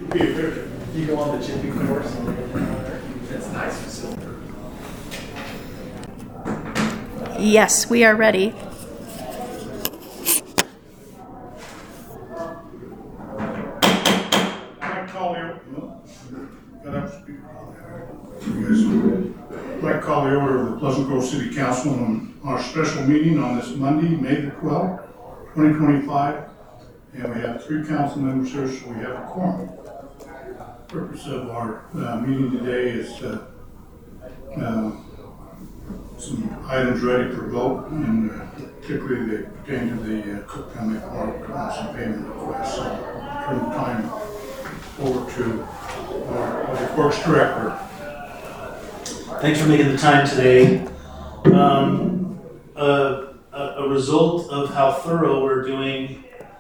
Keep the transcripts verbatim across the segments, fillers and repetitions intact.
You go on the chipping course and it's a nice facility. Yes, we are ready. Mike Collier. Got up to speak. I'd like to call the order of the Pleasant Grove City Council on our special meeting on this Monday, May the twelfth, twenty twenty-five. And we have three council members here, so we have a quorum. Purpose of our uh, meeting today is uh, uh, some items ready for vote, and uh, particularly they pertain to the uh, Cook County Park uh, some payment requests. So I'll turn the time over to our Public Works Director. Thanks for making the time today. Um, a, a, a result of how thorough we're doing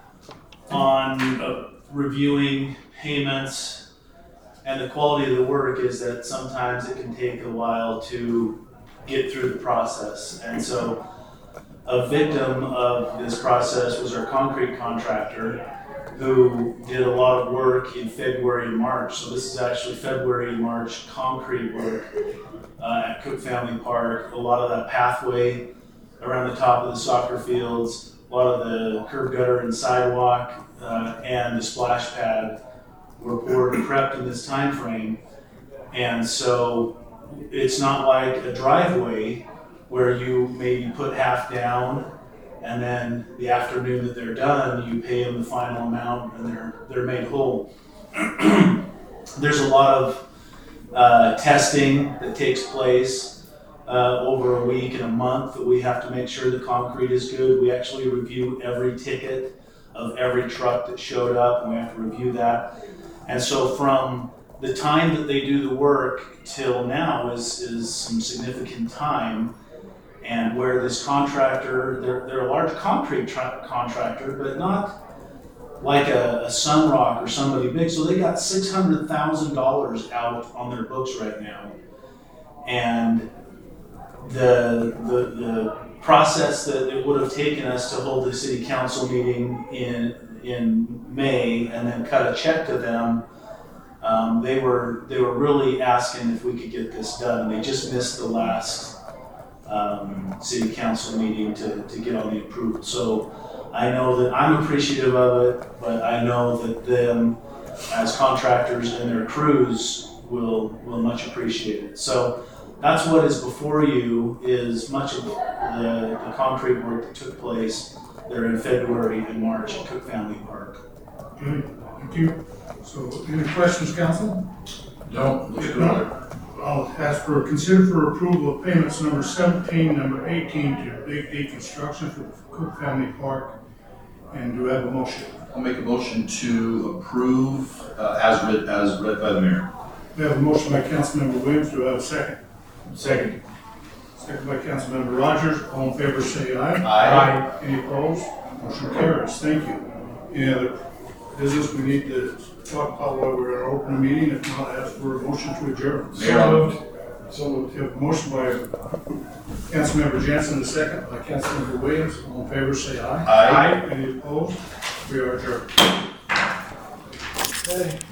on uh, reviewing payments and the quality of the work is that sometimes it can take a while to get through the process. And so a victim of this process was our concrete contractor, who did a lot of work in February and March. So this is actually February and March concrete work uh, at Cook Family Park. A lot of that pathway around the top of the soccer fields, a lot of the curb gutter and sidewalk, uh, and the splash pad were poured and prepped in this time frame. And so it's not like a driveway where you maybe put half down and then the afternoon that they're done, you pay them the final amount and they're they're made whole. There's a lot of uh, testing that takes place uh, over a week and a month that we have to make sure the concrete is good. We actually review every ticket of every truck that showed up, and we have to review that. And so from the time that they do the work till now is, is some significant time. And where this contractor, they're, they're a large concrete tra- contractor, but not like a, a Sunrock or somebody big. So they got six hundred thousand dollars out on their books right now. And the, the, the process that it would have taken us to hold the city council meeting in in May and then cut a check to them, um, they were they were really asking if we could get this done. They just missed the last um, city council meeting to, to get on the approval. So I know that I'm appreciative of it, but I know that them as contractors and their crews will will much appreciate it. So that's what is before you is much of the, the concrete work that took place there in February and March at Cook Family Park. Okay, thank you. So, any questions, council? No. If not, I'll ask for consider for approval of payments number seventeen, number eighteen to Big D Construction for Cook Family Park. And do I have a motion? I'll make a motion to approve uh, as read as read by the mayor. We have a motion by Councilmember Williams. Do I have a second? Second. Second by Councilmember Rogers. All in favor say aye. Aye. Any opposed? Motion carries. Thank you. Any other business we need to talk about while we're in an open meeting? If not, I ask for a motion to adjourn. So moved. So moved. We have a motion by Councilmember Jensen, a second by Councilmember Williams. All in favor say aye. Aye. Any opposed? We are adjourned. Okay.